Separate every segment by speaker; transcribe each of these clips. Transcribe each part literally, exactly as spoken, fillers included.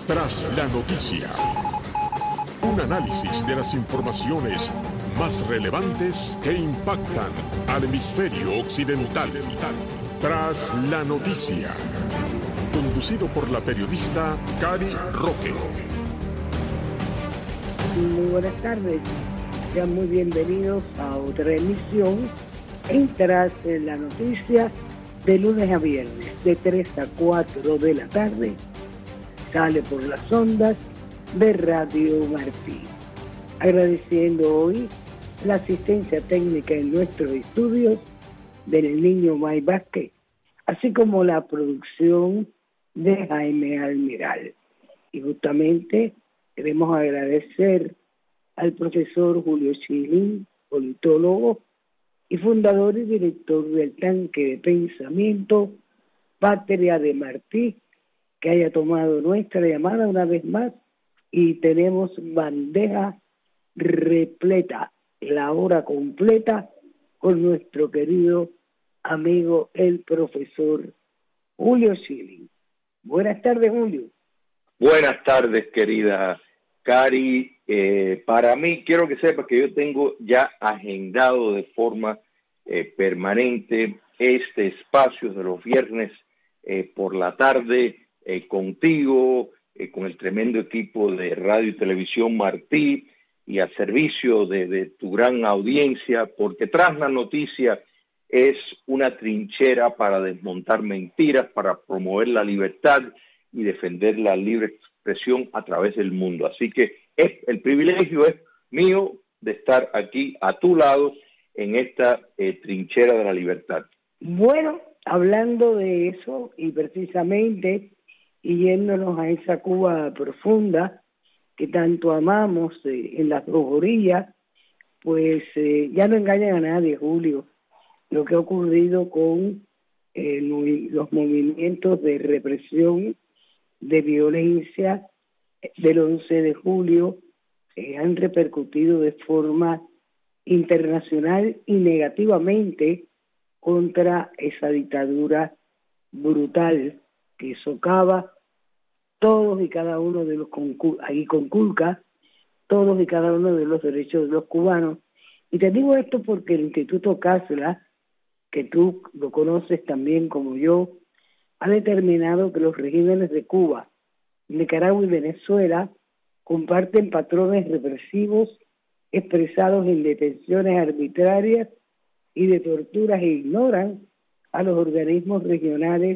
Speaker 1: Tras la noticia. Un análisis de las informaciones más relevantes que impactan al hemisferio occidental. Tras la noticia. Conducido por la periodista Cari Roque.
Speaker 2: Muy buenas tardes. Sean muy bienvenidos a otra emisión en Tras la noticia, de lunes a viernes, de tres a cuatro de la tarde. Sale por las ondas de Radio Martí. Agradeciendo hoy la asistencia técnica en nuestros estudios del niño May Vázquez, así como la producción de Jaime Almiral. Y justamente queremos agradecer al profesor Julio Schilling, politólogo y fundador y director del Tanque de Pensamiento Patria de Martí, que haya tomado nuestra llamada una vez más, y tenemos bandeja repleta, la hora completa, con nuestro querido amigo el profesor Julio Schilling. Buenas tardes, Julio.
Speaker 3: Buenas tardes, querida Cari. Eh, para mí, quiero que sepas que yo tengo ya agendado de forma eh, permanente este espacio de los viernes eh, por la tarde eh, contigo, eh, con el tremendo equipo de Radio y Televisión Martí y al servicio de, de tu gran audiencia, porque Tras la Noticia es una trinchera para desmontar mentiras, para promover la libertad y defender la libre expresión a través del mundo. Así que es, el privilegio es mío de estar aquí a tu lado en esta eh, trinchera de la libertad.
Speaker 2: Bueno, hablando de eso y precisamente y yéndonos a esa Cuba profunda que tanto amamos eh, en las dos orillas, pues eh, ya no engañan a nadie, Julio, lo que ha ocurrido con eh, los movimientos de represión, de violencia del once de julio, eh, han repercutido de forma internacional y negativamente contra esa dictadura brutal que socava todos y cada uno de los ahí conculca todos y cada uno de los derechos de los cubanos. Y te digo esto porque el Instituto Casla, que tú lo conoces también como yo, ha determinado que los regímenes de Cuba, Nicaragua y Venezuela comparten patrones represivos expresados en detenciones arbitrarias y de torturas e ignoran a los organismos regionales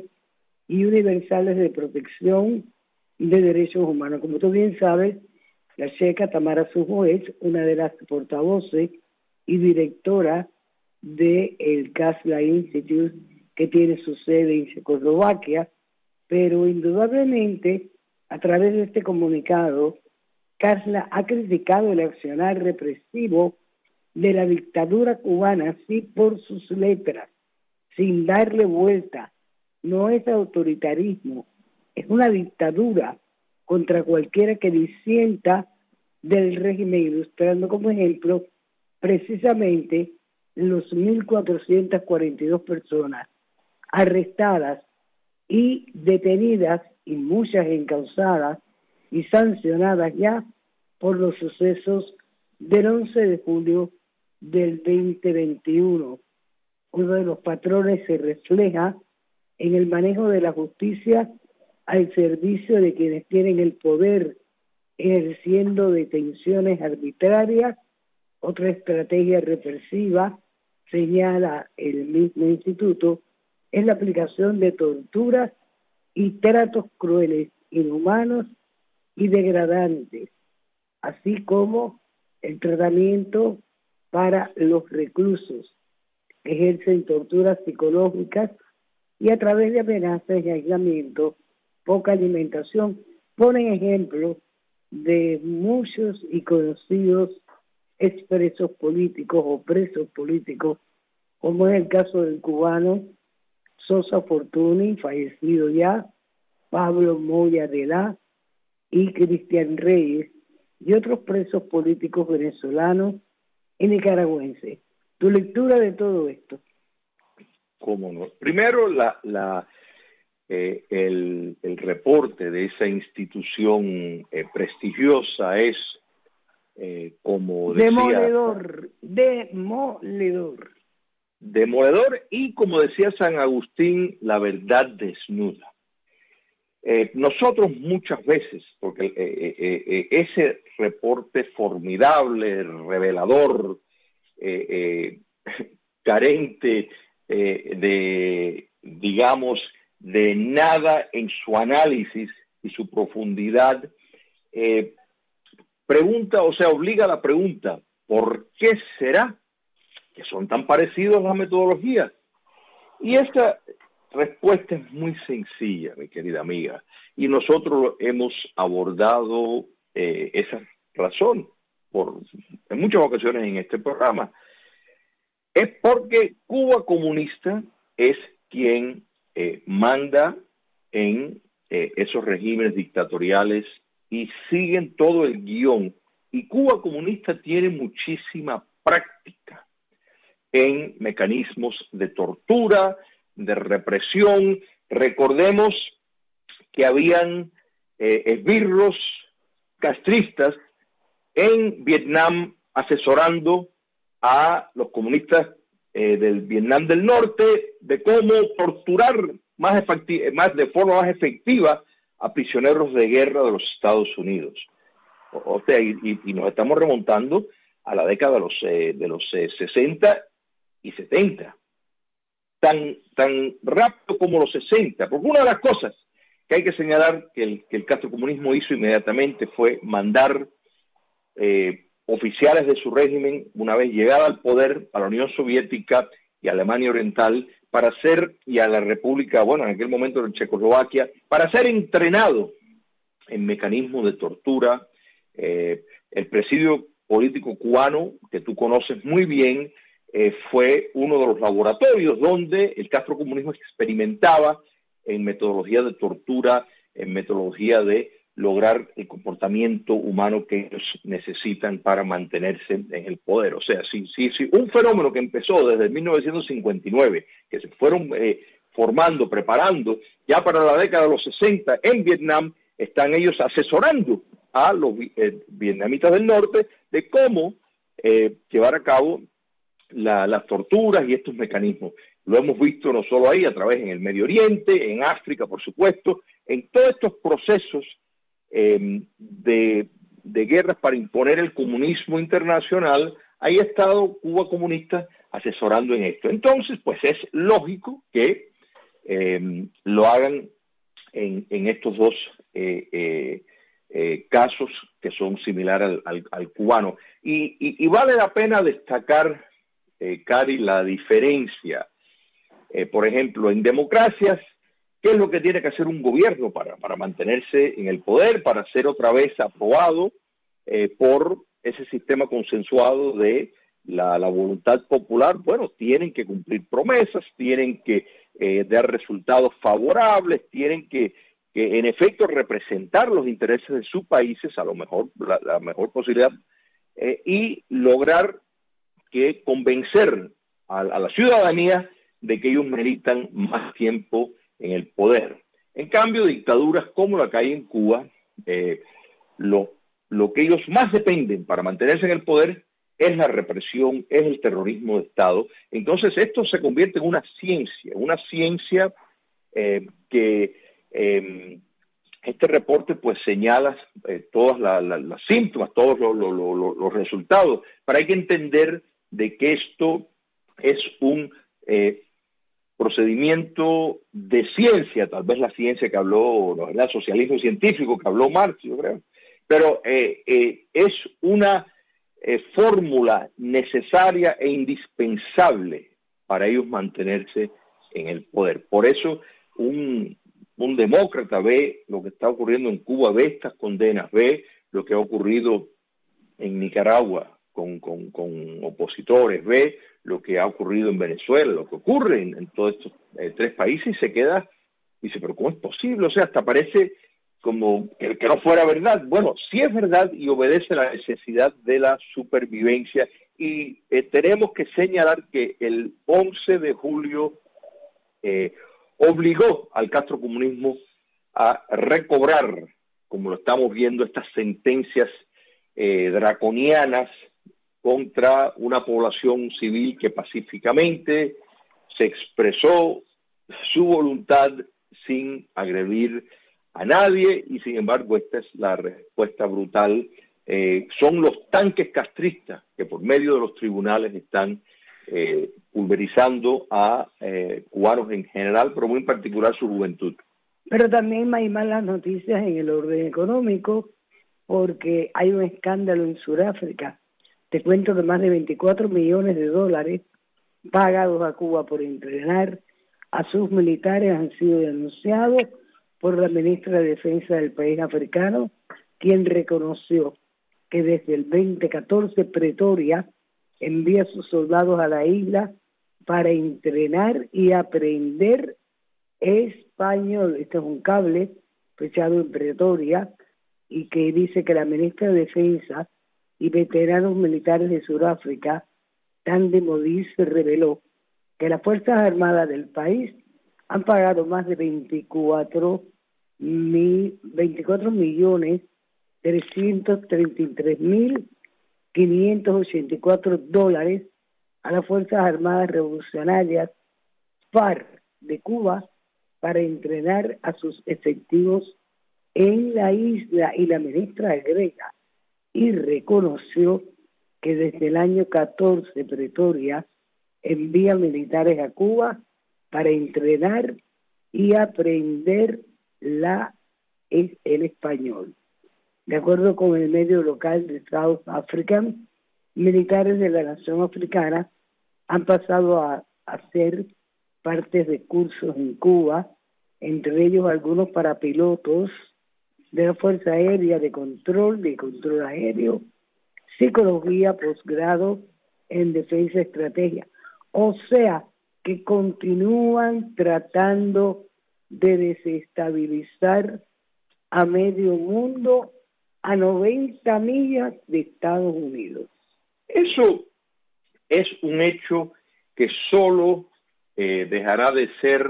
Speaker 2: y universales de protección de derechos humanos. Como tú bien sabes, la checa Tamara Sujo es una de las portavoces y directora del Casla Institute, que tiene su sede en Checoslovaquia, pero indudablemente a través de este comunicado, Casla ha criticado el accionar represivo de la dictadura cubana, sí, por sus letras, sin darle vuelta. No es autoritarismo, es una dictadura contra cualquiera que disienta del régimen, ilustrando como ejemplo precisamente los mil cuatrocientas cuarenta y dos personas arrestadas y detenidas, y muchas encausadas y sancionadas ya por los sucesos del once de julio del veinte veintiuno. Uno de los patrones se refleja en el manejo de la justicia al servicio de quienes tienen el poder, ejerciendo detenciones arbitrarias. Otra estrategia represiva, señala el mismo instituto, es la aplicación de torturas y tratos crueles, inhumanos y degradantes, así como el tratamiento para los reclusos que ejercen torturas psicológicas y a través de amenazas y aislamiento, poca alimentación. Ponen ejemplos de muchos y conocidos expresos políticos o presos políticos, como es el caso del cubano Sosa Fortuny, fallecido ya, Pablo Moya de la y Cristian Reyes, y otros presos políticos venezolanos y nicaragüenses. ¿Tu lectura de todo esto?
Speaker 3: ¿Cómo no? Primero, la, la eh, el, el reporte de esa institución eh, prestigiosa es, eh, como decía...
Speaker 2: Demoledor, demoledor.
Speaker 3: Demoledor y, como decía San Agustín, la verdad desnuda. Eh, nosotros muchas veces, porque eh, eh, eh, ese reporte formidable, revelador, eh, eh, carente eh, de, digamos, de nada en su análisis y su profundidad, eh, pregunta, o sea, obliga a la pregunta, ¿por qué será que son tan parecidos las metodologías? Y esta respuesta es muy sencilla, mi querida amiga, y nosotros hemos abordado eh, esa razón por, en muchas ocasiones en este programa. Es porque Cuba comunista es quien eh, manda en eh, esos regímenes dictatoriales y siguen todo el guión. Y Cuba comunista tiene muchísima práctica en mecanismos de tortura, de represión. Recordemos que habían eh, esbirros castristas en Vietnam asesorando a los comunistas eh, del Vietnam del Norte de cómo torturar más, más de forma más efectiva a prisioneros de guerra de los Estados Unidos. O, o sea, y, y nos estamos remontando a la década de los, eh, de los eh, sesenta y setenta. Tan, tan rápido como los sesenta, porque una de las cosas que hay que señalar que el, que el castrocomunismo hizo inmediatamente fue mandar eh, oficiales de su régimen, una vez llegada al poder, a la Unión Soviética y a Alemania Oriental, para ser, y a la República, bueno, en aquel momento en Checoslovaquia, para ser entrenado en mecanismos de tortura. Eh, el presidio político cubano, que tú conoces muy bien, eh, fue uno de los laboratorios donde el castrocomunismo experimentaba en metodología de tortura, en metodología de lograr el comportamiento humano que ellos necesitan para mantenerse en el poder. O sea, si, si, si un fenómeno que empezó desde mil novecientos cincuenta y nueve, que se fueron eh, formando, preparando, ya para la década de los sesenta en Vietnam, están ellos asesorando a los eh, vietnamitas del norte de cómo eh, llevar a cabo la, las torturas y estos mecanismos. Lo hemos visto no solo ahí, a través en el Medio Oriente, en África, por supuesto, en todos estos procesos eh, de, de guerras para imponer el comunismo internacional. Ahí ha estado Cuba comunista asesorando en esto. Entonces, pues es lógico que eh, lo hagan en, en estos dos eh, eh, eh, casos que son similares al, al, al cubano. Y, y, y vale la pena destacar, eh, Cari, la diferencia. Eh, por ejemplo, en democracias, ¿qué es lo que tiene que hacer un gobierno para, para mantenerse en el poder, para ser otra vez aprobado eh, por ese sistema consensuado de la, la voluntad popular? Bueno, tienen que cumplir promesas, tienen que eh, dar resultados favorables, tienen que, que en efecto representar los intereses de sus países a lo mejor, la, la mejor posibilidad, eh, y lograr que convencer a, a la ciudadanía de que ellos meritan más tiempo en el poder. En cambio, dictaduras como la que hay en Cuba, eh, lo, lo que ellos más dependen para mantenerse en el poder es la represión, es el terrorismo de Estado. Entonces esto se convierte en una ciencia, una ciencia eh, que eh, este reporte pues señala eh, todos la, la, los síntomas, todos los, los, los, los resultados, pero hay que entender de que esto es un eh, procedimiento de ciencia, tal vez la ciencia que habló, ¿no? El socialismo científico que habló Marx, yo creo, pero eh, eh, es una eh, fórmula necesaria e indispensable para ellos mantenerse en el poder. Por eso un, un demócrata ve lo que está ocurriendo en Cuba, ve estas condenas, ve lo que ha ocurrido en Nicaragua con, con, con opositores, ve lo que ha ocurrido en Venezuela, lo que ocurre en, en todos estos eh, tres países, y se queda, y dice, pero ¿cómo es posible? O sea, hasta parece como que, que no fuera verdad. Bueno, sí es verdad y obedece a la necesidad de la supervivencia, y eh, tenemos que señalar que el once de julio eh, obligó al castrocomunismo a recobrar, como lo estamos viendo, estas sentencias eh, draconianas contra una población civil que pacíficamente se expresó su voluntad sin agredir a nadie, y sin embargo esta es la respuesta brutal. Eh, son los tanques castristas que por medio de los tribunales están eh, pulverizando a eh, cubanos en general, pero muy en particular su juventud.
Speaker 2: Pero también hay malas noticias en el orden económico, porque hay un escándalo en Sudáfrica. Te cuento que más de veinticuatro millones de dólares pagados a Cuba por entrenar a sus militares han sido denunciados por la ministra de Defensa del país africano, quien reconoció que desde el veinte catorce Pretoria envía a sus soldados a la isla para entrenar y aprender español. Este es un cable fechado en Pretoria y que dice que la ministra de Defensa y veteranos militares de Sudáfrica, Thandi Modise, reveló que las Fuerzas Armadas del país han pagado más de veinticuatro, mil, veinticuatro millones trescientos treinta y tres mil quinientos ochenta y cuatro dólares a las Fuerzas Armadas Revolucionarias FARC de Cuba para entrenar a sus efectivos en la isla, y la ministra agrega y reconoció que desde el año catorce Pretoria envía militares a Cuba para entrenar y aprender la, el español. De acuerdo con el medio local de South African, militares de la nación africana han pasado a hacer partes de cursos en Cuba, entre ellos algunos para pilotos de la Fuerza Aérea de Control, de Control Aéreo, psicología, posgrado en defensa y estrategia. O sea, que continúan tratando de desestabilizar a medio mundo a noventa millas de Estados Unidos.
Speaker 3: Eso es un hecho que solo eh, dejará de ser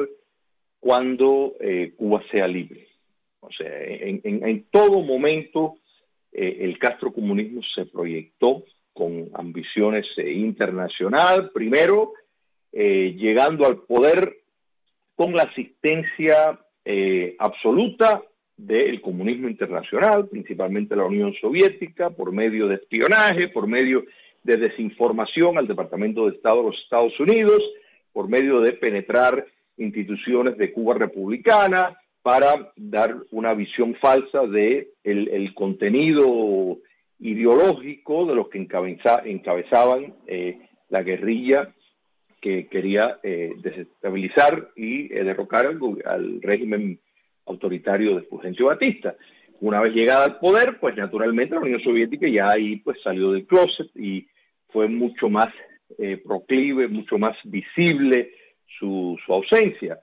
Speaker 3: cuando eh, Cuba sea libre. O sea, en, en, en todo momento eh, el castrocomunismo se proyectó con ambiciones eh, internacional, primero eh, llegando al poder con la asistencia eh, absoluta del comunismo internacional, principalmente la Unión Soviética, por medio de espionaje, por medio de desinformación al Departamento de Estado de los Estados Unidos, por medio de penetrar instituciones de Cuba republicana para dar una visión falsa de el, el contenido ideológico de los que encabeza, encabezaban eh, la guerrilla que quería eh, desestabilizar y eh, derrocar al, al régimen autoritario de Fulgencio Batista. Una vez llegada al poder, pues naturalmente la Unión Soviética ya ahí pues salió del closet y fue mucho más eh, proclive, mucho más visible su, su ausencia.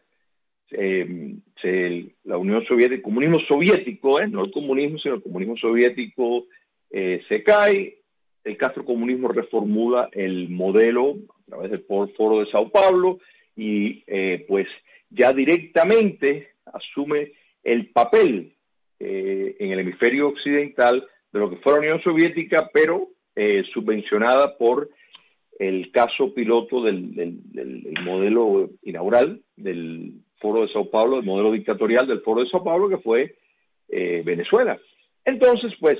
Speaker 3: Eh, se, la Unión Soviética, el comunismo soviético, eh, no el comunismo, sino el comunismo soviético eh, se cae, el castrocomunismo reformula el modelo a través del Foro de Sao Paulo y eh, pues ya directamente asume el papel eh, en el hemisferio occidental de lo que fue la Unión Soviética, pero eh, subvencionada por el caso piloto del, del, del modelo inaugural del Foro de Sao Paulo, el modelo dictatorial del Foro de Sao Paulo, que fue eh, Venezuela. Entonces, pues,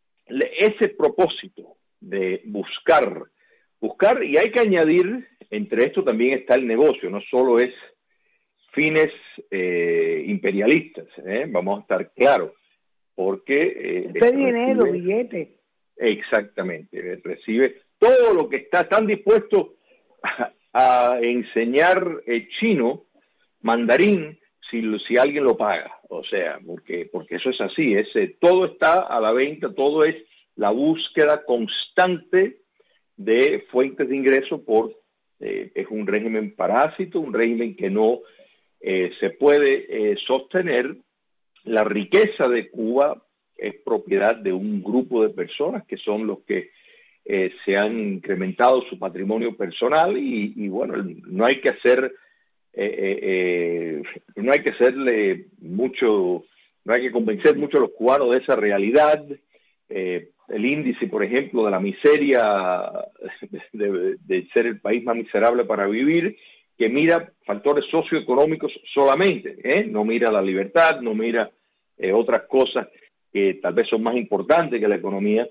Speaker 3: ese propósito de buscar, buscar, y hay que añadir, entre esto también está el negocio, no solo es fines eh, imperialistas, ¿eh? Vamos a estar claros, porque... Eh,
Speaker 2: este dinero, billetes.
Speaker 3: Exactamente, recibe todo lo que está, están dispuestos a, a enseñar eh, chino, mandarín, si, si alguien lo paga, o sea, porque porque eso es así, es, eh, todo está a la venta, todo es la búsqueda constante de fuentes de ingreso por, eh, es un régimen parásito, un régimen que no eh, se puede eh, sostener. La riqueza de Cuba es propiedad de un grupo de personas que son los que eh, se han incrementado su patrimonio personal y, y bueno, no hay que hacer eh, eh, eh, no hay que hacerle mucho, no hay que convencer mucho a los cubanos de esa realidad. Eh, el índice, por ejemplo, de la miseria, de, de, de ser el país más miserable para vivir, que mira factores socioeconómicos solamente, ¿eh? No mira la libertad, no mira eh, otras cosas que tal vez son más importantes que la economía,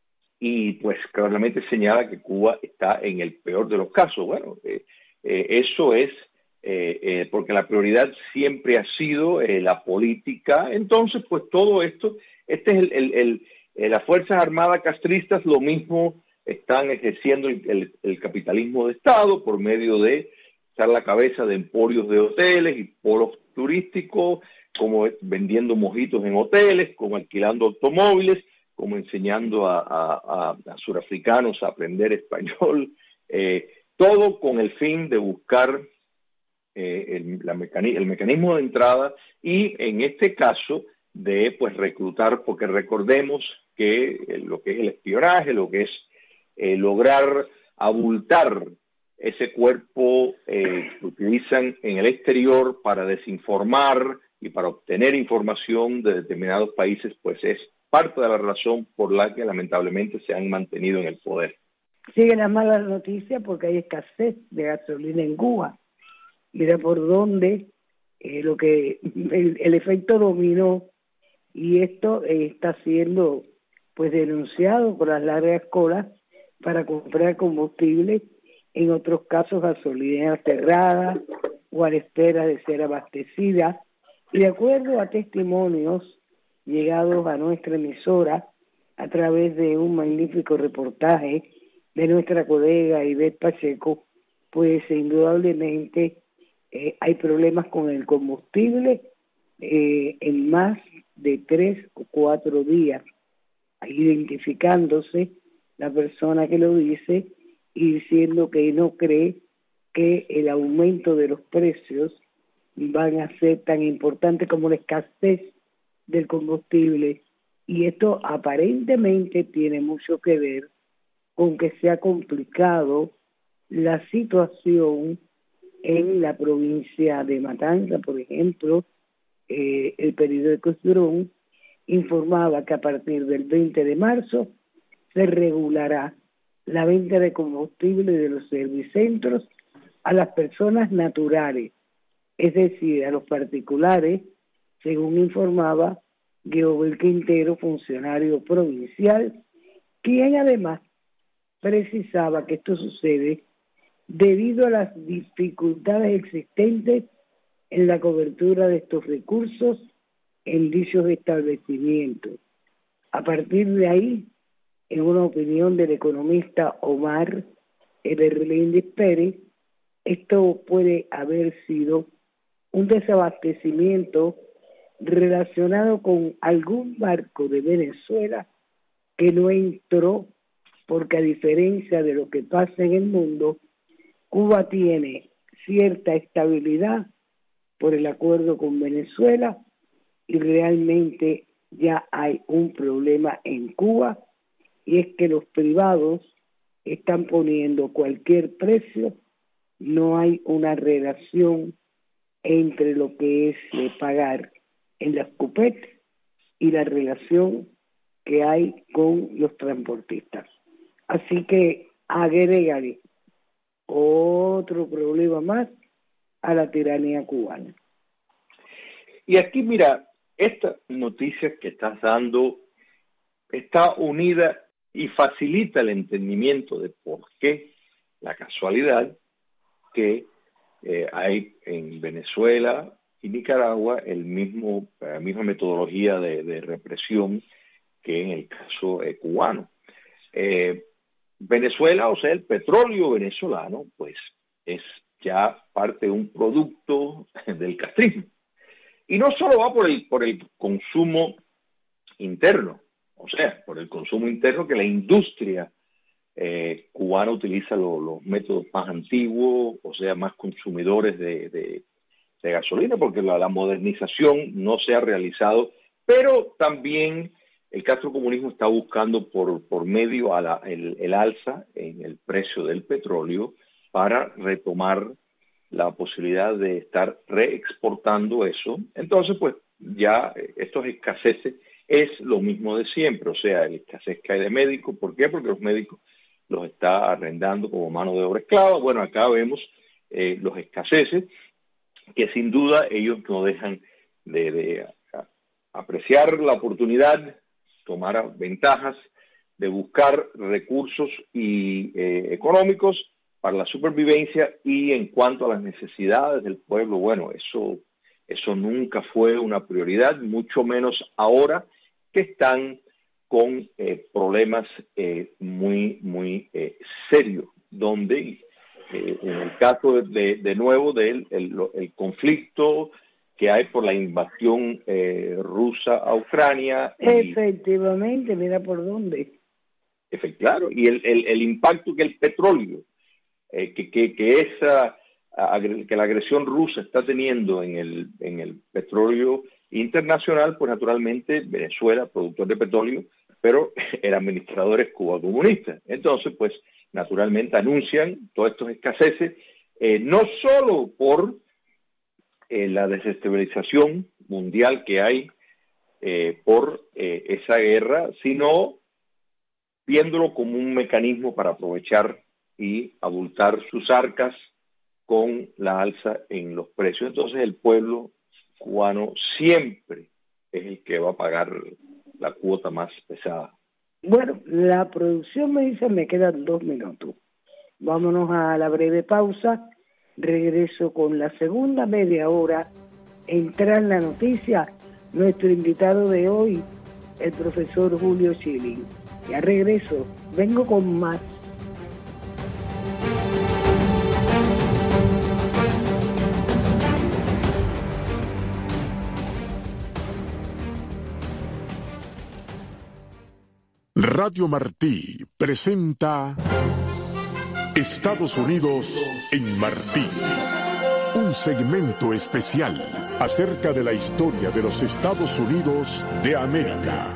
Speaker 3: y pues claramente señala que Cuba está en el peor de los casos. Bueno, eh, eh, eso es eh, eh, porque la prioridad siempre ha sido eh, la política. Entonces, pues todo esto, este es el, el, el eh, las Fuerzas Armadas castristas lo mismo están ejerciendo el, el, el capitalismo de Estado por medio de estar a la cabeza de emporios de hoteles y polos turísticos, como vendiendo mojitos en hoteles, como alquilando automóviles, como enseñando a, a, a, a surafricanos a aprender español, eh, todo con el fin de buscar eh, el, la mecani el mecanismo de entrada y en este caso de pues reclutar, porque recordemos que eh, lo que es el espionaje, lo que es eh, lograr abultar ese cuerpo eh, que utilizan en el exterior para desinformar y para obtener información de determinados países, pues es parte de la razón por la que lamentablemente se han mantenido en el poder.
Speaker 2: Siguen las malas noticias porque hay escasez de gasolina en Cuba. Mira por dónde eh, lo que el, el efecto dominó, y esto eh, está siendo pues denunciado por las largas colas para comprar combustible, en otros casos gasolineras cerradas o a la espera de ser abastecida. Y de acuerdo a testimonios llegados a nuestra emisora a través de un magnífico reportaje de nuestra colega Ivette Pacheco, pues indudablemente eh, hay problemas con el combustible eh, en más de tres o cuatro días, identificándose la persona que lo dice y diciendo que no cree que el aumento de los precios van a ser tan importante como la escasez del combustible, y esto aparentemente tiene mucho que ver con que se ha complicado la situación en la provincia de Matanza. Por ejemplo, eh, el periódico Surón informaba que a partir del veinte de marzo se regulará la venta de combustible de los servicentros a las personas naturales, es decir, a los particulares, según informaba Guiobel Quintero, funcionario provincial, quien además precisaba que esto sucede debido a las dificultades existentes en la cobertura de estos recursos en dichos establecimientos. A partir de ahí, en una opinión del economista Omar Berlín Pérez, esto puede haber sido un desabastecimiento relacionado con algún barco de Venezuela que no entró, porque a diferencia de lo que pasa en el mundo, Cuba tiene cierta estabilidad por el acuerdo con Venezuela y realmente ya hay un problema en Cuba, y es que los privados están poniendo cualquier precio, no hay una relación entre lo que es eh, pagar en las cupetas y la relación que hay con los transportistas. Así que agrégale otro problema más a la tiranía cubana.
Speaker 3: Y aquí, mira, esta noticia que estás dando está unida y facilita el entendimiento de por qué la casualidad que eh, hay en Venezuela y Nicaragua el mismo, la misma metodología de, de represión que en el caso eh, cubano. Eh, Venezuela, o sea, el petróleo venezolano, pues es ya parte de un producto del castrismo. Y no solo va por el, por el consumo interno, o sea, por el consumo interno que la industria eh, cubana utiliza lo, los métodos más antiguos, o sea, más consumidores de, de, de gasolina, porque la, la modernización no se ha realizado, pero también el castrocomunismo está buscando por, por medio a la, el, el alza en el precio del petróleo para retomar la posibilidad de estar reexportando eso. Entonces, pues ya estos escaseces es lo mismo de siempre, o sea, el escasez que hay de médicos. ¿Por qué? Porque los médicos los está arrendando como mano de obra esclava. Bueno, acá vemos eh, los escaseces, que sin duda ellos no dejan de, de a, apreciar la oportunidad, tomar ventajas, de buscar recursos y, eh, económicos para la supervivencia. Y en cuanto a las necesidades del pueblo, bueno, eso, eso nunca fue una prioridad, mucho menos ahora que están con eh, problemas eh, muy, muy eh, serios, donde eh, en el caso de, de nuevo del el, el conflicto que hay por la invasión eh, rusa a Ucrania.
Speaker 2: Y, efectivamente, mira por dónde.
Speaker 3: Efectivamente, claro, y el, el, el impacto que el petróleo, eh, que, que, que esa que la agresión rusa está teniendo en el, en el petróleo internacional, pues naturalmente Venezuela, productor de petróleo, pero era administrador es Cuba comunista. Entonces, pues naturalmente anuncian todos estos escaseces, eh, no solo por eh, la desestabilización mundial que hay eh, por eh, esa guerra, sino viéndolo como un mecanismo para aprovechar y abultar sus arcas con la alza en los precios. Entonces el pueblo cubano siempre es el que va a pagar la cuota más pesada.
Speaker 2: Bueno, la producción me dice me quedan dos minutos. Vámonos a la breve pausa. Regreso con la segunda media hora. Entra en la noticia nuestro invitado de hoy, el profesor Julio Schilling. Ya regreso, vengo con más.
Speaker 1: Radio Martí presenta Estados Unidos en Martí, un segmento especial acerca de la historia de los Estados Unidos de América.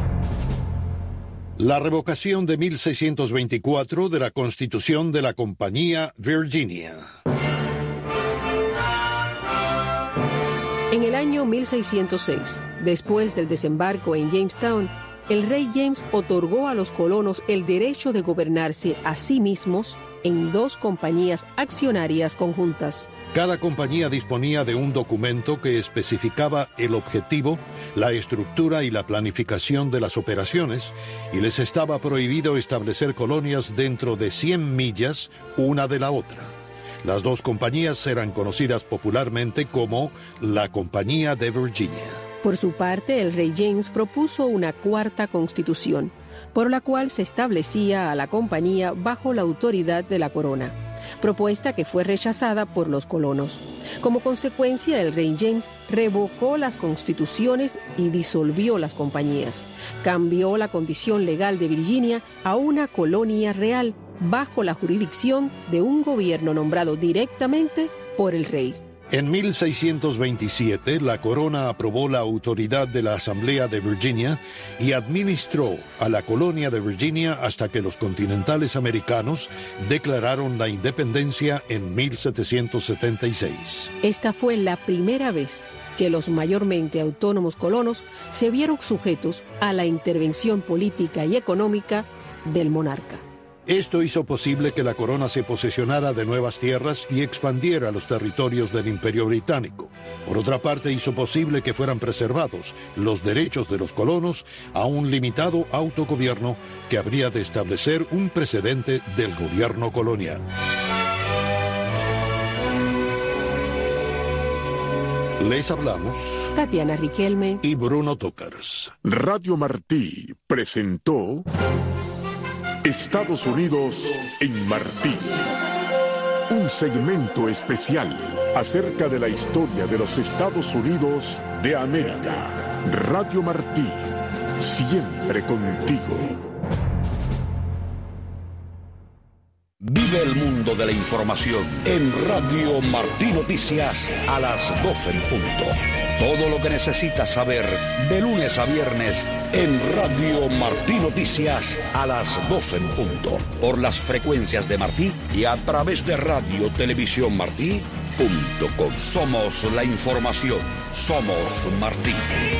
Speaker 4: La revocación de mil seiscientos veinticuatro de la Constitución de la Compañía Virginia.
Speaker 5: En el año mil seiscientos seis, después del desembarco en Jamestown, el rey James otorgó a los colonos el derecho de gobernarse a sí mismos en dos compañías accionarias conjuntas.
Speaker 4: Cada compañía disponía de un documento que especificaba el objetivo, la estructura y la planificación de las operaciones, y les estaba prohibido establecer colonias dentro de cien millas una de la otra. Las dos compañías eran conocidas popularmente como la Compañía de Virginia.
Speaker 5: Por su parte, el rey James propuso una cuarta constitución, por la cual se establecía a la compañía bajo la autoridad de la corona, propuesta que fue rechazada por los colonos. Como consecuencia, el rey James revocó las constituciones y disolvió las compañías. Cambió la condición legal de Virginia a una colonia real, bajo la jurisdicción de un gobierno nombrado directamente por el rey.
Speaker 4: En mil seiscientos veintisiete, la corona aprobó la autoridad de la Asamblea de Virginia y administró a la colonia de Virginia hasta que los continentales americanos declararon la independencia en mil setecientos setenta y seis.
Speaker 5: Esta fue la primera vez que los mayormente autónomos colonos se vieron sujetos a la intervención política y económica del monarca.
Speaker 4: Esto hizo posible que la corona se posesionara de nuevas tierras y expandiera los territorios del Imperio Británico. Por otra parte, hizo posible que fueran preservados los derechos de los colonos a un limitado autogobierno que habría de establecer un precedente del gobierno colonial. Les hablamos
Speaker 5: Tatiana Riquelme
Speaker 4: y Bruno Tócars.
Speaker 1: Radio Martí presentó Estados Unidos en Martí, un segmento especial acerca de la historia de los Estados Unidos de América. Radio Martí, siempre contigo.
Speaker 6: Vive el mundo de la información en Radio Martí Noticias a las doce en punto. Todo lo que necesitas saber de lunes a viernes en Radio Martí Noticias a las doce en punto. Por las frecuencias de Martí y a través de Radio Televisión Martí punto com. Somos la información. Somos Martí.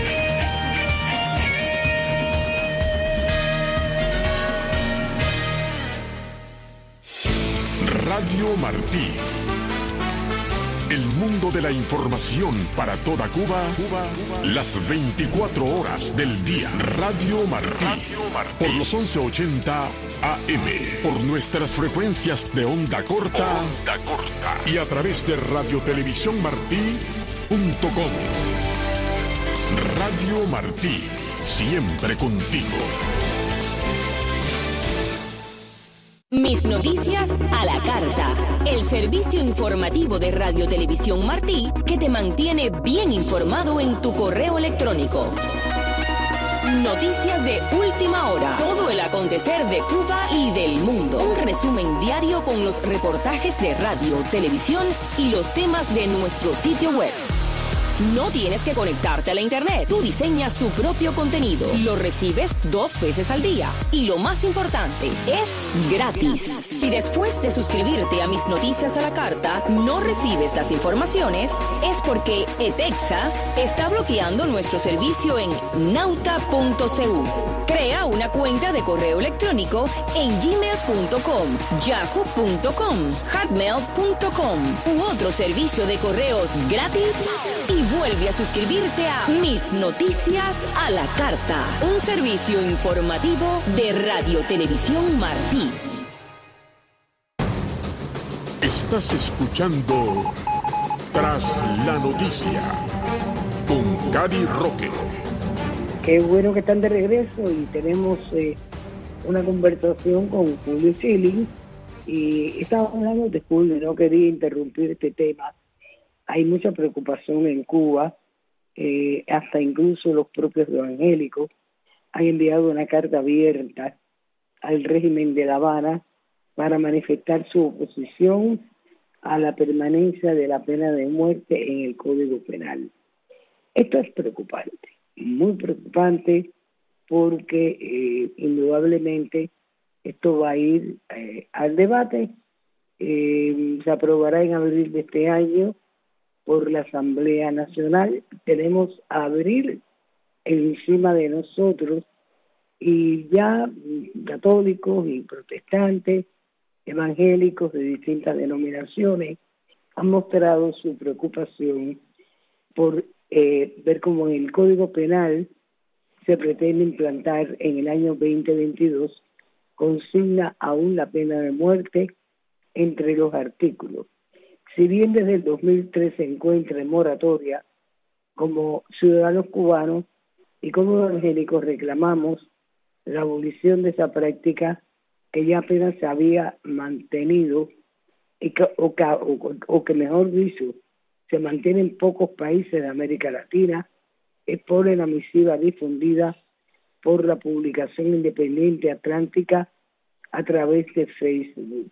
Speaker 1: Radio Martí. El mundo de la información para toda Cuba, Cuba, las veinticuatro horas del día. Radio Martí. Radio Martí. Por los once ochenta A M. Por nuestras frecuencias de onda corta. Onda corta. Y a través de radiotelevisiónmartí punto com. Radio Martí. Siempre contigo.
Speaker 7: Mis noticias a la carta. El servicio informativo de Radio Televisión Martí que te mantiene bien informado en tu correo electrónico. Noticias de última hora. Todo el acontecer de Cuba y del mundo. Un resumen diario con los reportajes de radio, televisión y los temas de nuestro sitio web. No tienes que conectarte a la internet. Tú diseñas tu propio contenido. Lo recibes dos veces al día. Y lo más importante, es gratis. Si después de suscribirte a Mis Noticias a la Carta no recibes las informaciones, es porque ETEXA está bloqueando nuestro servicio en nauta punto c u. Crea una cuenta de correo electrónico en gmail punto com, yahoo punto com, hotmail punto com u otro servicio de correos gratis y vuelve a suscribirte a Mis Noticias a la Carta, un servicio informativo de Radio Televisión Martí.
Speaker 1: Estás escuchando Tras la Noticia con Cari Roque.
Speaker 2: Qué bueno que están de regreso y tenemos eh, una conversación con Julio Schilling y estaba hablando de Julio, no quería interrumpir este tema. Hay mucha preocupación en Cuba, eh, hasta incluso los propios evangélicos han enviado una carta abierta al régimen de La Habana para manifestar su oposición a la permanencia de la pena de muerte en el Código Penal. Esto es preocupante, muy preocupante, porque eh, indudablemente esto va a ir eh, al debate. Eh, se aprobará en abril de este año por la Asamblea Nacional. Tenemos abril encima de nosotros y ya católicos y protestantes, evangélicos de distintas denominaciones han mostrado su preocupación por eh, ver cómo en el Código Penal se pretende implantar en el año veinte veintidós consigna aún la pena de muerte entre los artículos. Si bien desde el dos mil tres se encuentra en moratoria, como ciudadanos cubanos y como evangélicos reclamamos la abolición de esa práctica que ya apenas se había mantenido y que, o, que, o, o que mejor dicho, se mantiene en pocos países de América Latina, es por la misiva difundida por la publicación independiente Atlántica a través de Facebook.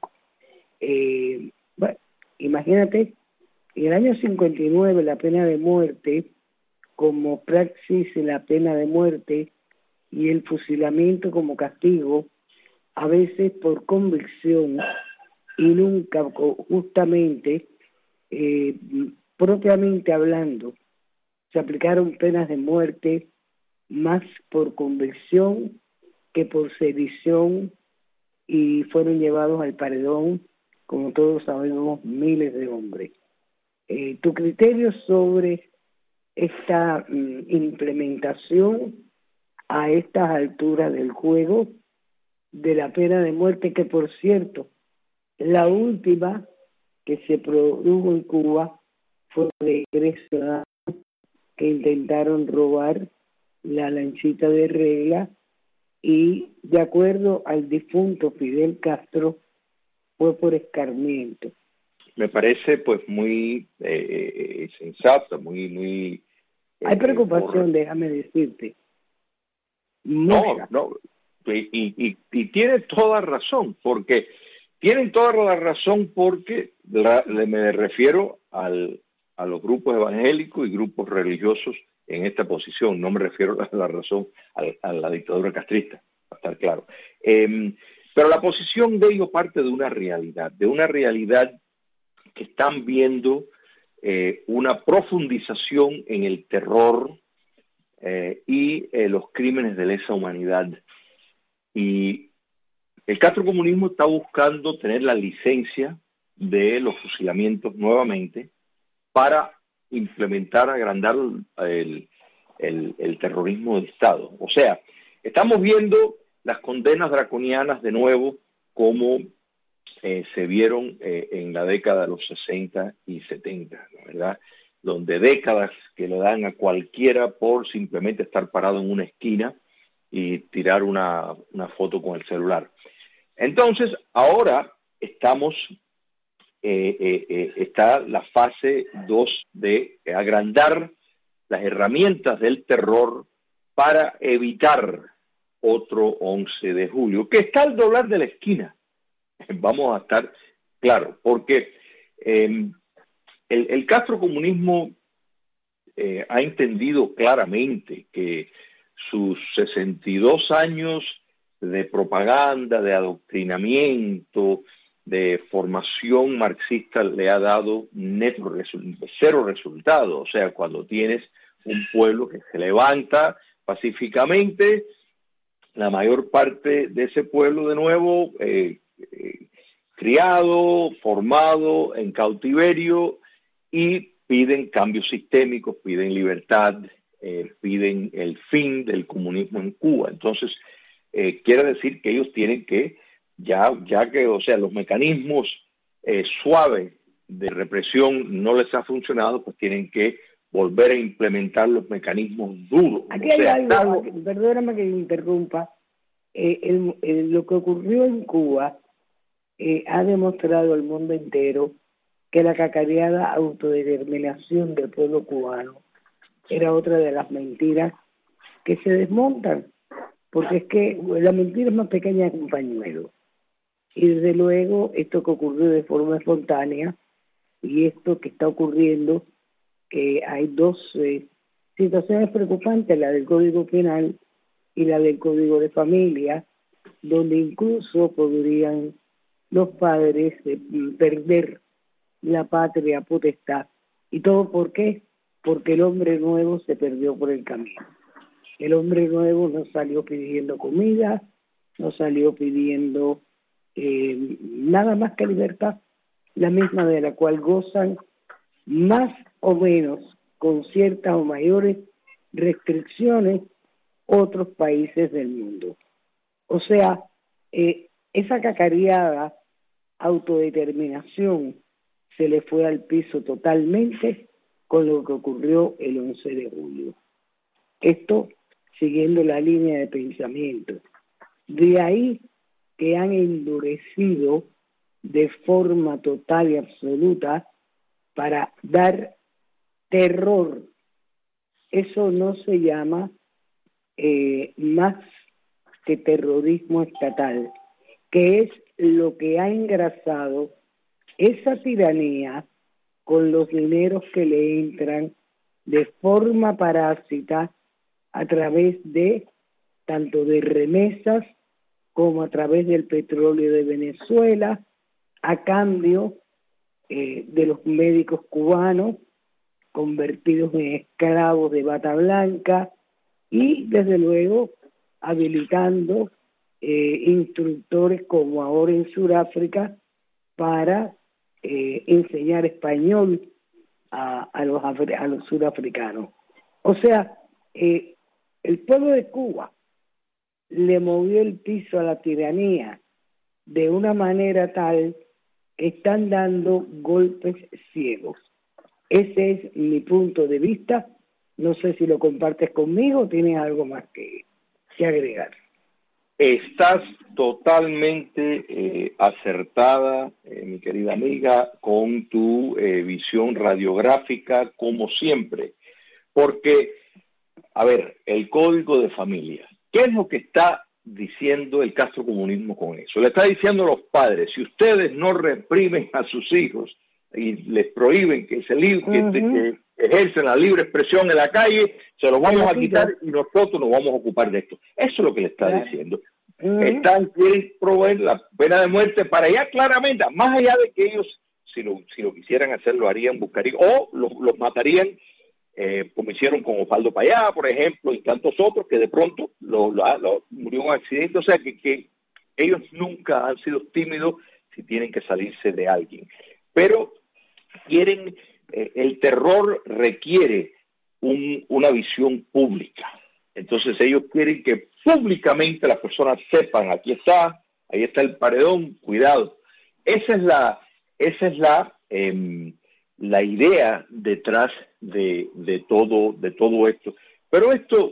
Speaker 2: Eh, bueno, imagínate, en el año cincuenta y nueve la pena de muerte, como praxis la pena de muerte y el fusilamiento como castigo, a veces por convicción y nunca justamente, eh, propiamente hablando, se aplicaron penas de muerte más por convicción que por sedición y fueron llevados al paredón, como todos sabemos, miles de hombres. Eh, tu criterio sobre esta mm, implementación a estas alturas del juego de la pena de muerte, que por cierto, la última que se produjo en Cuba fue de tres ciudadanos que intentaron robar la lanchita de Regla y, de acuerdo al difunto Fidel Castro, fue por escarmiento.
Speaker 3: Me parece pues muy eh, sensato, muy... muy eh,
Speaker 2: Hay preocupación,
Speaker 3: por...
Speaker 2: déjame decirte.
Speaker 3: Mucha. No, no, y, y, y tiene toda razón, porque tienen toda la razón porque la, me refiero al, a los grupos evangélicos y grupos religiosos en esta posición, no me refiero a la razón a, a la dictadura castrista, para estar claro. Eh, pero la posición de ellos parte de una realidad, de una realidad que están viendo eh, una profundización en el terror eh, y eh, los crímenes de lesa humanidad. Y el castrocomunismo está buscando tener la licencia de los fusilamientos nuevamente para implementar, agrandar el, el, el terrorismo de Estado. O sea, estamos viendo las condenas draconianas de nuevo como eh, se vieron eh, en la década de los sesenta y setenta, ¿verdad? Donde décadas que le dan a cualquiera por simplemente estar parado en una esquina y tirar una, una foto con el celular. Entonces, ahora estamos, eh, eh, eh, está la fase dos de agrandar las herramientas del terror para evitar otro once de julio, que está al doblar de la esquina. Vamos a estar claros, porque eh, el, el castrocomunismo eh, ha entendido claramente que sus sesenta y dos años de propaganda, de adoctrinamiento, de formación marxista le ha dado neto resu- cero resultado. O sea, cuando tienes un pueblo que se levanta pacíficamente, la mayor parte de ese pueblo de nuevo eh, eh, criado, formado en cautiverio y piden cambios sistémicos, piden libertad, eh, piden el fin del comunismo en Cuba. Entonces, eh, quiere decir que ellos tienen que, ya, ya que, o sea, los mecanismos eh, suaves de represión no les ha funcionado, pues tienen que volver a implementar los mecanismos duros.
Speaker 2: Aquí
Speaker 3: o sea,
Speaker 2: hay algo, algo, perdóname que me interrumpa, eh, el, el, lo que ocurrió en Cuba eh, ha demostrado al mundo entero que la cacareada autodeterminación del pueblo cubano era otra de las mentiras que se desmontan, porque es que la mentira es más pequeña que un pañuelo. Y desde luego esto que ocurrió de forma espontánea y esto que está ocurriendo, que hay dos eh, situaciones preocupantes, la del Código Penal y la del Código de Familia, donde incluso podrían los padres eh, perder la patria potestad. ¿Y todo por qué? Porque el hombre nuevo se perdió por el camino. El hombre nuevo no salió pidiendo comida, no salió pidiendo eh, nada más que libertad, la misma de la cual gozan más o menos con ciertas o mayores restricciones otros países del mundo. O sea, eh, esa cacareada autodeterminación se le fue al piso totalmente con lo que ocurrió el once de julio. Esto siguiendo la línea de pensamiento. De ahí que han endurecido de forma total y absoluta para dar terror. Eso no se llama eh, más que terrorismo estatal, que es lo que ha engrasado esa tiranía con los dineros que le entran de forma parásita a través de tanto de remesas como a través del petróleo de Venezuela, a cambio eh, de los médicos cubanos convertidos en esclavos de bata blanca y desde luego habilitando eh, instructores como ahora en Sudáfrica para eh, enseñar español a, a, los, a los sudafricanos. O sea, eh, el pueblo de Cuba le movió el piso a la tiranía de una manera tal que están dando golpes ciegos. Ese es mi punto de vista. No sé si lo compartes conmigo o tienes algo más que, que agregar.
Speaker 3: Estás totalmente eh, acertada, eh, mi querida amiga, con tu eh, visión radiográfica, como siempre. Porque, a ver, el Código de Familia, ¿qué es lo que está diciendo el castrocomunismo con eso? Le está diciendo a los padres, si ustedes no reprimen a sus hijos y les prohíben que se li- uh-huh. que, que ejercen la libre expresión en la calle, se los vamos a quitar y nosotros nos vamos a ocupar de esto. Eso es lo que le está claro. diciendo. Uh-huh. Están quieren proveer la pena de muerte para allá claramente, más allá de que ellos si lo, si lo quisieran hacer, lo harían, buscarían, o los, los matarían, eh, como hicieron con Osvaldo Payá, por ejemplo, y tantos otros que de pronto lo, lo, lo, murió en un accidente. O sea, que, que ellos nunca han sido tímidos si tienen que salirse de alguien. Pero quieren, eh, el terror requiere un, una visión pública. Entonces ellos quieren que públicamente las personas sepan, aquí está, ahí está el paredón, cuidado. Esa es la, esa es la, eh, la idea detrás de, de todo, de todo esto. Pero esto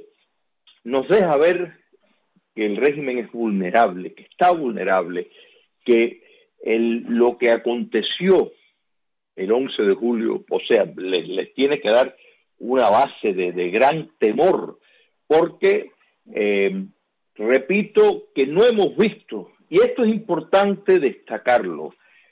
Speaker 3: nos deja ver que el régimen es vulnerable, que está vulnerable, que el, lo que aconteció el once de julio, o sea, les, les tiene que dar una base de, de gran temor, porque, eh, repito, que no hemos visto, y esto es importante destacarlo,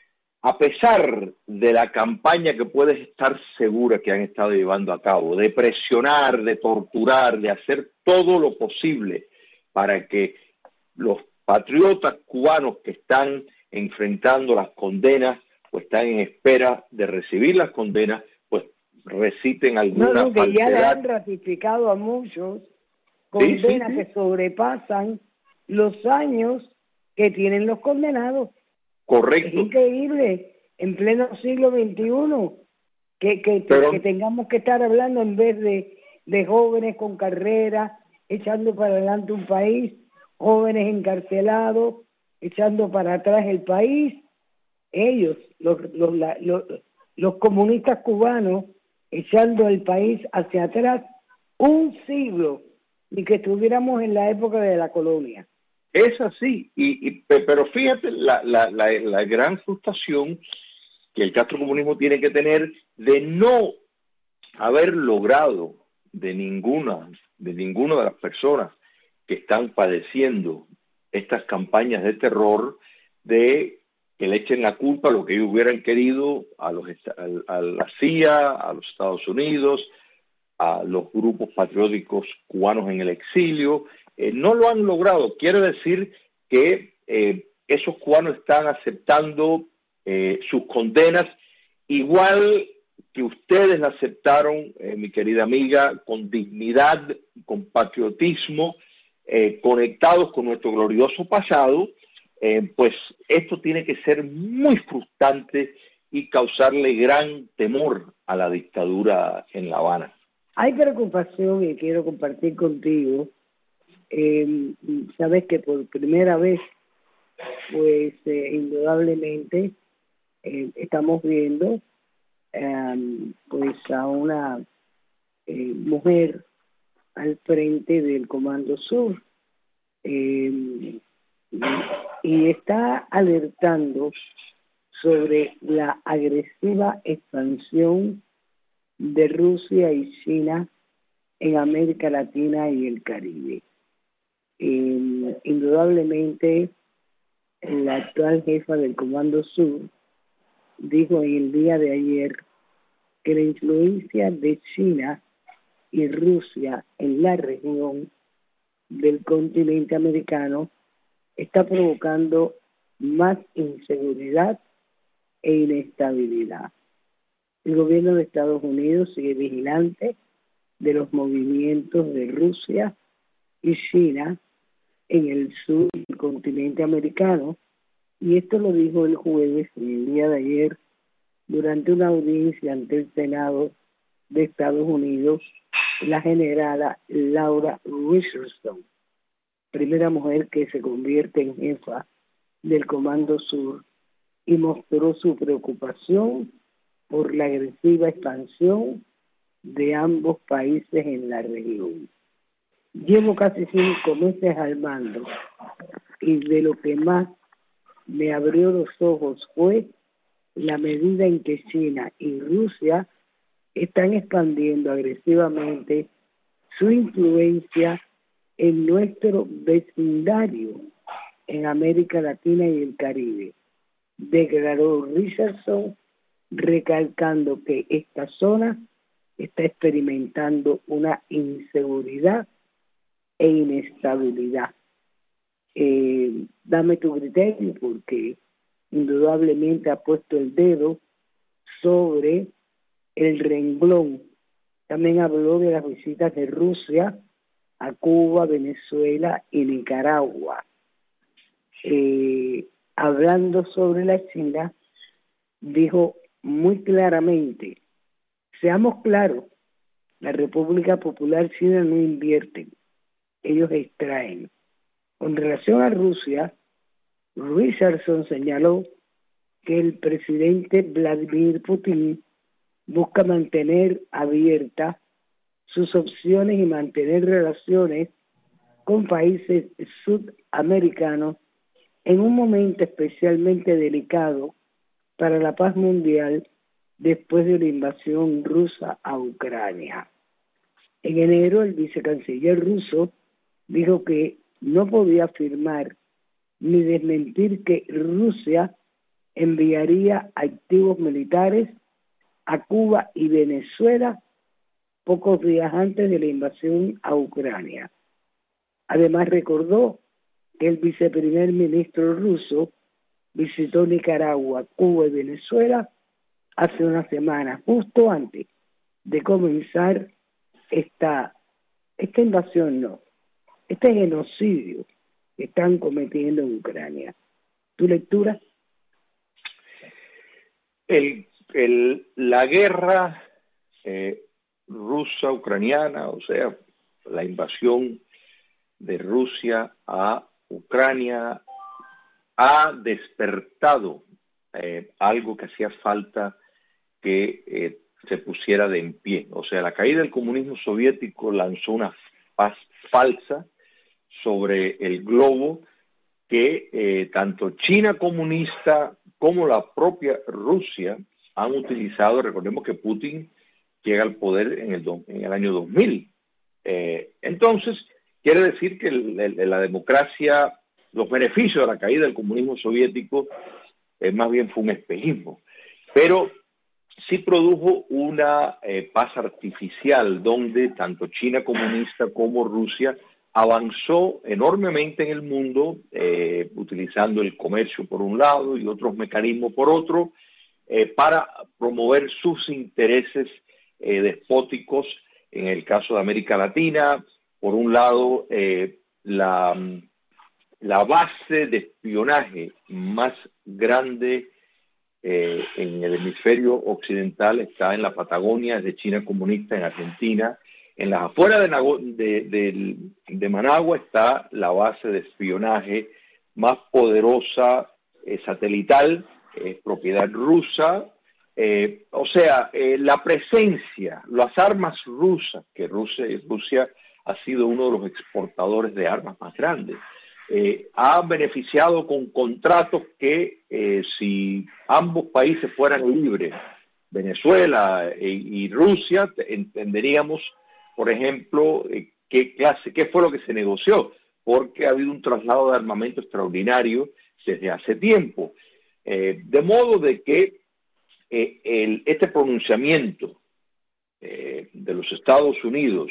Speaker 3: a pesar de la campaña que puedes estar segura que han estado llevando a cabo, de presionar, de torturar, de hacer todo lo posible para que los patriotas cubanos que están enfrentando las condenas o están en espera de recibir las condenas, pues reciten alguna
Speaker 2: no, no, que
Speaker 3: falsedad.
Speaker 2: ya le han ratificado a muchos condenas sí, sí, sí. que sobrepasan los años que tienen los condenados.
Speaker 3: Correcto.
Speaker 2: Es increíble, en pleno siglo veintiuno, que, que,
Speaker 3: Pero,
Speaker 2: que tengamos que estar hablando en vez de, de jóvenes con carrera, echando para adelante un país, jóvenes encarcelados, echando para atrás el país. Ellos, los, los, la, los, los comunistas cubanos, echando el país hacia atrás un siglo, y que estuviéramos en la época de la colonia.
Speaker 3: Es así, y, y pero fíjate la, la, la, la gran frustración que el castrocomunismo tiene que tener de no haber logrado de ninguna, de ninguna de las personas que están padeciendo estas campañas de terror, de que le echen la culpa a lo que ellos hubieran querido a, los, a, a la C I A, a los Estados Unidos, a los grupos patrióticos cubanos en el exilio. Eh, no lo han logrado. Quiere decir que eh, esos cubanos están aceptando eh, sus condenas igual que ustedes la aceptaron, eh, mi querida amiga, con dignidad, con patriotismo, eh, conectados con nuestro glorioso pasado. Eh, pues esto tiene que ser muy frustrante y causarle gran temor a la dictadura en La Habana.
Speaker 2: Hay preocupación y quiero compartir contigo. Eh, sabes que por primera vez, pues eh, indudablemente eh, estamos viendo eh, pues a una eh, mujer al frente del Comando Sur eh, y está alertando sobre la agresiva expansión de Rusia y China en América Latina y el Caribe. Eh, indudablemente la actual jefa del Comando Sur dijo en el día de ayer que la influencia de China y Rusia en la región del continente americano está provocando más inseguridad e inestabilidad. El gobierno de Estados Unidos sigue vigilante de los movimientos de Rusia y China en el sur del continente americano, y esto lo dijo el jueves, el día de ayer, durante una audiencia ante el Senado de Estados Unidos, la generala Laura Richardson, primera mujer que se convierte en jefa del Comando Sur, y mostró su preocupación por la agresiva expansión de ambos países en la región. Llevo casi cinco meses al mando y de lo que más me abrió los ojos fue la medida en que China y Rusia están expandiendo agresivamente su influencia en nuestro vecindario en América Latina y el Caribe, declaró Richardson, recalcando que esta zona está experimentando una inseguridad e inestabilidad. Eh, dame tu criterio, porque indudablemente ha puesto el dedo sobre el renglón. También habló de las visitas de Rusia a Cuba, Venezuela y Nicaragua. Eh, hablando sobre la China, dijo muy claramente, seamos claros, la República Popular China no invierte, ellos extraen. Con relación a Rusia, Richardson señaló que el presidente Vladimir Putin busca mantener abiertas sus opciones y mantener relaciones con países sudamericanos en un momento especialmente delicado para la paz mundial después de la invasión rusa a Ucrania. En enero, el vicecanciller ruso dijo que no podía afirmar ni desmentir que Rusia enviaría activos militares a Cuba y Venezuela pocos días antes de la invasión a Ucrania. Además, recordó que el viceprimer ministro ruso visitó Nicaragua, Cuba y Venezuela hace una semana, justo antes de comenzar esta, esta invasión, no, este genocidio que están cometiendo en Ucrania. ¿Tu lectura?
Speaker 3: El, el, la guerra eh, rusa-ucraniana, o sea, la invasión de Rusia a Ucrania ha despertado eh, algo que hacía falta que eh, se pusiera de en pie. O sea, la caída del comunismo soviético lanzó una paz falsa sobre el globo que eh, tanto China comunista como la propia Rusia han utilizado. Recordemos que Putin llega al poder en el, do, en el año dos mil. Eh, entonces, quiere decir que el, el, la democracia, los beneficios de la caída del comunismo soviético, eh, más bien fue un espejismo. Pero sí produjo una eh, paz artificial donde tanto China comunista como Rusia avanzó enormemente en el mundo, eh, utilizando el comercio por un lado y otros mecanismos por otro, eh, para promover sus intereses eh, despóticos. En el caso de América Latina, por un lado, eh, la, la base de espionaje más grande eh, en el hemisferio occidental está en la Patagonia, es de China comunista, en Argentina. En las afueras de, de, de, de Managua está la base de espionaje más poderosa, eh, satelital, eh, propiedad rusa. Eh, o sea, eh, la presencia, las armas rusas, que Rusia, Rusia ha sido uno de los exportadores de armas más grandes, eh, ha beneficiado con contratos que eh, si ambos países fueran libres, Venezuela y, y Rusia, entenderíamos, por ejemplo, eh, qué clase, qué fue lo que se negoció, porque ha habido un traslado de armamento extraordinario desde hace tiempo. Eh, de modo de que eh, el, este pronunciamiento eh, de los Estados Unidos,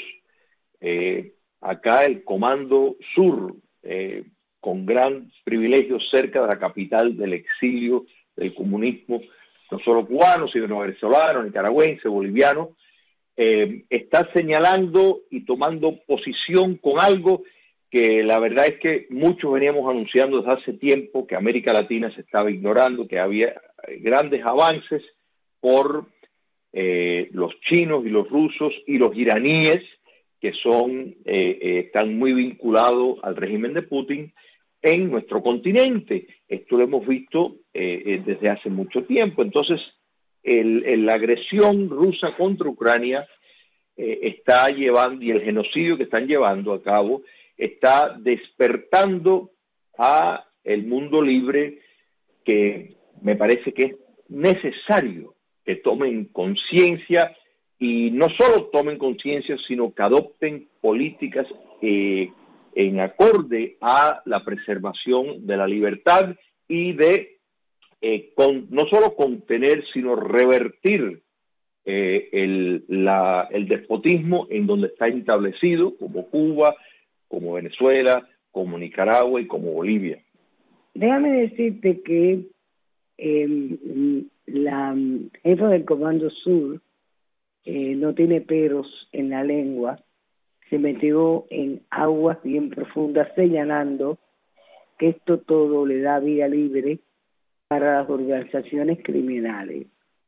Speaker 3: eh, acá el Comando Sur, eh, con gran privilegio cerca de la capital del exilio del comunismo, no solo cubano, sino venezolano, nicaragüense, boliviano, eh, está señalando y tomando posición con algo que la verdad es que muchos veníamos anunciando desde hace tiempo, que América Latina se estaba ignorando, que había grandes avances por eh, los chinos y los rusos y los iraníes, que son eh, eh, están muy vinculados al régimen de Putin en nuestro continente. Esto lo hemos visto eh, eh, desde hace mucho tiempo. Entonces, el, el, la agresión rusa contra Ucrania eh, está llevando, y el genocidio que están llevando a cabo, está despertando a el mundo libre, que me parece que es necesario que tomen conciencia, y no solo tomen conciencia, sino que adopten políticas eh, en acorde a la preservación de la libertad y de eh, con, no solo contener, sino revertir eh, el, la, el despotismo en donde está establecido, como Cuba, como Venezuela, como Nicaragua y como Bolivia.
Speaker 2: Déjame decirte que eh, la jefa del Comando Sur eh, no tiene peros en la lengua, se metió en aguas bien profundas señalando que esto todo le da vía libre para las organizaciones criminales.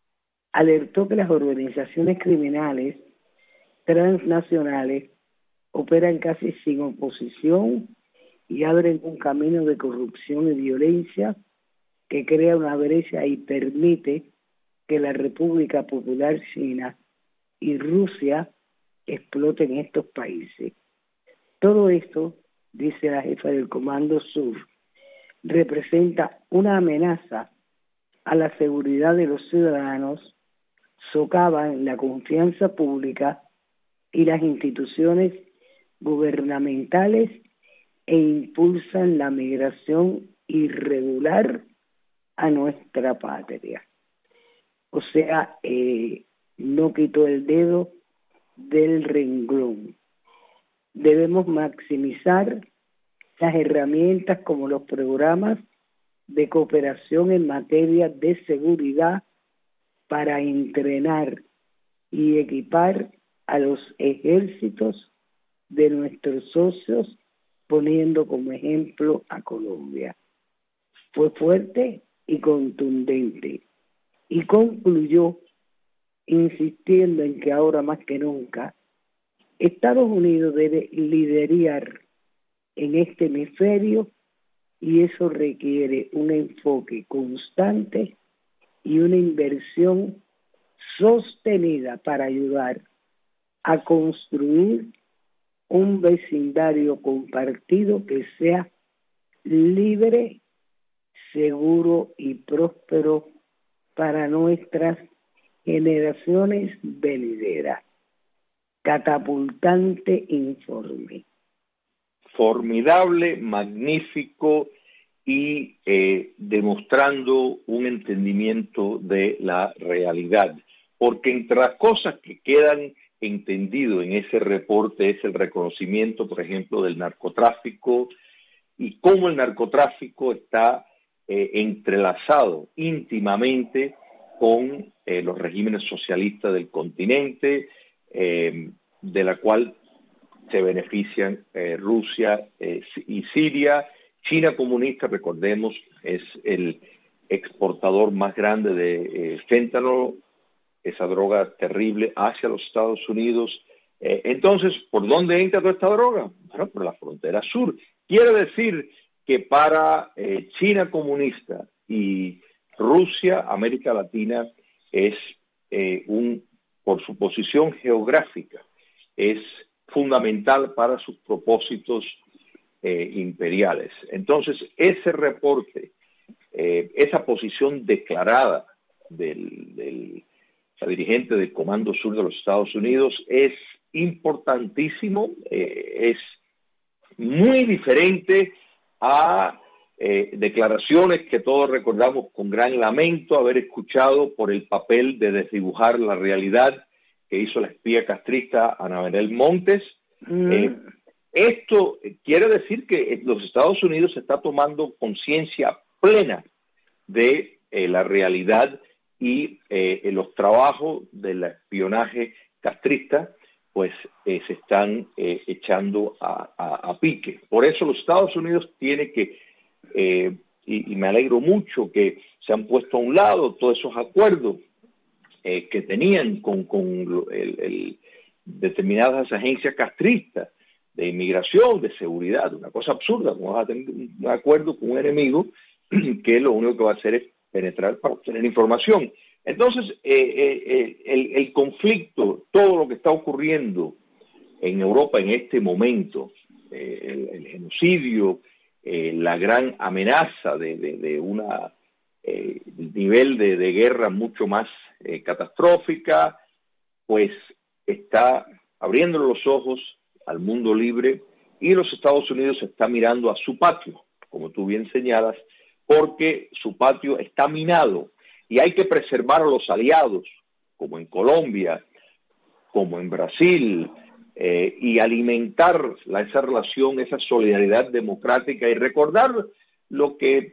Speaker 2: Alertó que las organizaciones criminales transnacionales operan casi sin oposición y abren un camino de corrupción y violencia que crea una brecha y permite que la República Popular China y Rusia exploten estos países. Todo esto, dice la jefa del Comando Sur, representa una amenaza a la seguridad de los ciudadanos, socavan la confianza pública y las instituciones gubernamentales e impulsan la migración irregular a nuestra patria. O sea, eh, no quitó el dedo del renglón. Debemos maximizar las herramientas como los programas de cooperación en materia de seguridad para entrenar y equipar a los ejércitos de nuestros socios, poniendo como ejemplo a Colombia. Fue fuerte y contundente y concluyó insistiendo en que ahora más que nunca Estados Unidos debe liderar en este hemisferio y eso requiere un enfoque constante y una inversión sostenida para ayudar a construir un vecindario compartido que sea libre, seguro y próspero para nuestras generaciones venideras. Catapultante informe.
Speaker 3: Formidable, magnífico y eh, demostrando un entendimiento de la realidad. Porque entre las cosas que quedan entendido en ese reporte es el reconocimiento, por ejemplo, del narcotráfico y cómo el narcotráfico está eh, entrelazado íntimamente con eh, los regímenes socialistas del continente, eh, de la cual se benefician eh, Rusia eh, y Siria. China comunista, recordemos, es el exportador más grande de eh, fentanyl, esa droga terrible, hacia los Estados Unidos. Eh, entonces, ¿por dónde entra toda esta droga? Bueno, por la frontera sur. Quiere decir que para eh, China comunista y Rusia, América Latina, es eh, un, por su posición geográfica, es fundamental para sus propósitos eh, imperiales. Entonces, ese reporte, eh, esa posición declarada del, del la dirigente del Comando Sur de los Estados Unidos es importantísimo, eh, es muy diferente a eh, declaraciones que todos recordamos con gran lamento haber escuchado por el papel de desdibujar la realidad que hizo la espía castrista Ana Belén Montes. Mm. Eh, esto quiere decir que los Estados Unidos está tomando conciencia plena de eh, la realidad y eh, los trabajos del espionaje castrista pues eh, se están eh, echando a, a, a pique. Por eso los Estados Unidos tienen que, eh, y, y me alegro mucho que se han puesto a un lado todos esos acuerdos eh, que tenían con, con el, el, determinadas agencias castristas de inmigración, de seguridad, una cosa absurda, vamos a tener un acuerdo con un enemigo que lo único que va a hacer es penetrar para obtener información. Entonces, eh, eh, el, el conflicto, todo lo que está ocurriendo en Europa en este momento, eh, el, el genocidio, eh, la gran amenaza de, de, de una eh, nivel de, de guerra mucho más eh, catastrófica, pues está abriendo los ojos al mundo libre y los Estados Unidos está mirando a su patio, como tú bien señalas, porque su patio está minado y hay que preservar a los aliados, como en Colombia, como en Brasil, eh, y alimentar la, esa relación, esa solidaridad democrática y recordar lo que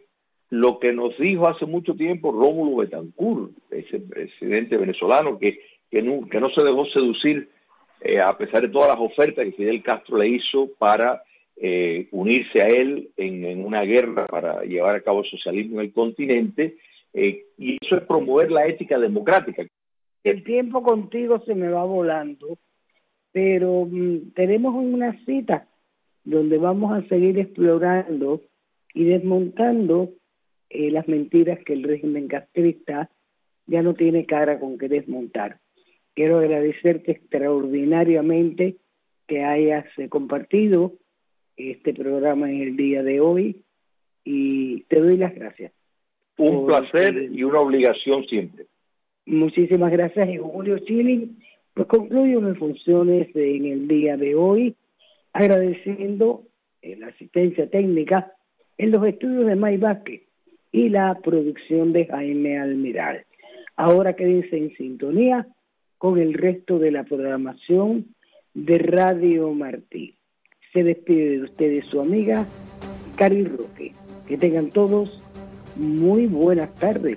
Speaker 3: lo que nos dijo hace mucho tiempo Rómulo Betancourt, ese presidente venezolano que, que, no, que no se dejó seducir eh, a pesar de todas las ofertas que Fidel Castro le hizo para eh, unirse a él en, en una guerra para llevar a cabo el socialismo en el continente, eh, y eso es promover la ética democrática.
Speaker 2: El tiempo contigo se me va volando, pero mm, tenemos una cita donde vamos a seguir explorando y desmontando eh, las mentiras que el régimen castrista ya no tiene cara con que desmontar. Quiero agradecerte extraordinariamente que hayas eh, compartido este programa en el día de hoy y te doy las gracias.
Speaker 3: Un placer este, y una obligación siempre.
Speaker 2: Muchísimas gracias, y Julio Schilling. Pues concluyo mis funciones en el día de hoy agradeciendo eh, la asistencia técnica en los estudios de May Vázquez y la producción de Jaime Almiral. Ahora quédense en sintonía con el resto de la programación de Radio Martí. Se despide de ustedes su amiga Cari Roque. Que tengan todos muy buenas tardes.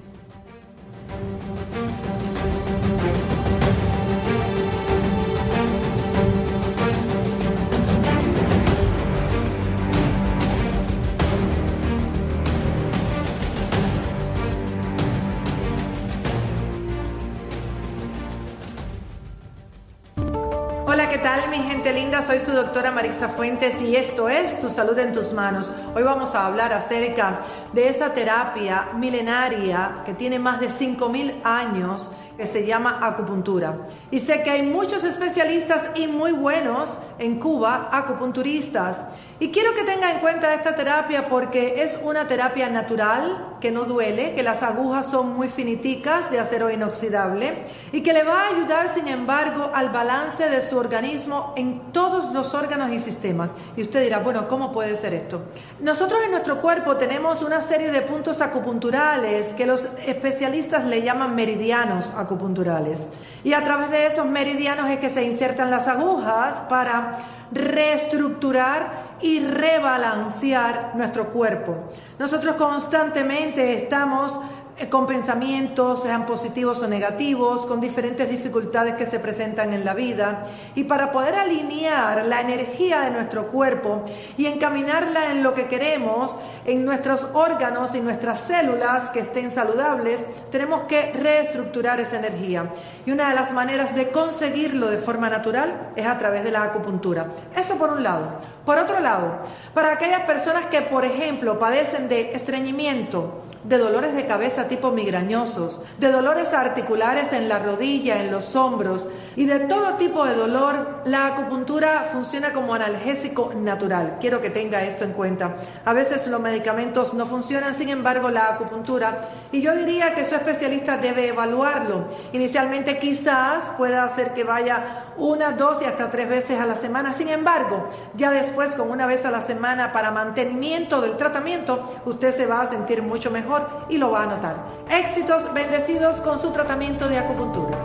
Speaker 8: Hola, ¿qué tal, mi gente linda? Soy su doctora Marixa Fuentes y esto es Tu Salud en Tus Manos. Hoy vamos a hablar acerca de esa terapia milenaria que tiene más de cinco mil años, que se llama acupuntura. Y sé que hay muchos especialistas y muy buenos en Cuba, acupunturistas. Y quiero que tenga en cuenta esta terapia porque es una terapia natural, que no duele, que las agujas son muy finiticas, de acero inoxidable, y que le va a ayudar, sin embargo, al balance de su organismo en todos los órganos y sistemas. Y usted dirá, bueno, ¿cómo puede ser esto? Nosotros en nuestro cuerpo tenemos una serie de puntos acupunturales que los especialistas le llaman meridianos acupunturales. Y a través de esos meridianos es que se insertan las agujas para reestructurar y rebalancear nuestro cuerpo. Nosotros constantemente estamos con pensamientos, sean positivos o negativos, con diferentes dificultades que se presentan en la vida, y para poder alinear la energía de nuestro cuerpo y encaminarla en lo que queremos, en nuestros órganos y nuestras células que estén saludables, tenemos que reestructurar esa energía. Y una de las maneras de conseguirlo de forma natural es a través de la acupuntura. Eso por un lado. Por otro lado, para aquellas personas que, por ejemplo, padecen de estreñimiento, de dolores de cabeza tipo migrañosos, de dolores articulares en la rodilla, en los hombros y de todo tipo de dolor, la acupuntura funciona como analgésico natural. Quiero que tenga esto en cuenta. A veces los medicamentos no funcionan, sin embargo la acupuntura, y yo diría que su especialista debe evaluarlo. Inicialmente quizás pueda hacer que vaya una, dos y hasta tres veces a la semana. Sin embargo, ya después con una vez a la semana para mantenimiento del tratamiento, usted se va a sentir mucho mejor y lo va a notar. Éxitos, bendecidos con su tratamiento de acupuntura.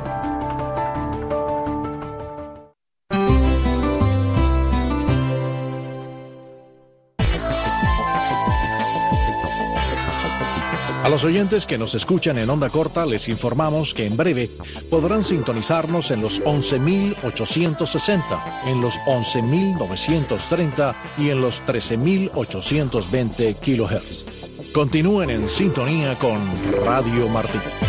Speaker 9: A los oyentes que nos escuchan en onda corta les informamos que en breve podrán sintonizarnos en los once mil ochocientos sesenta, en los once mil novecientos treinta y en los trece mil ochocientos veinte kilohertz. Continúen en sintonía con Radio Martí.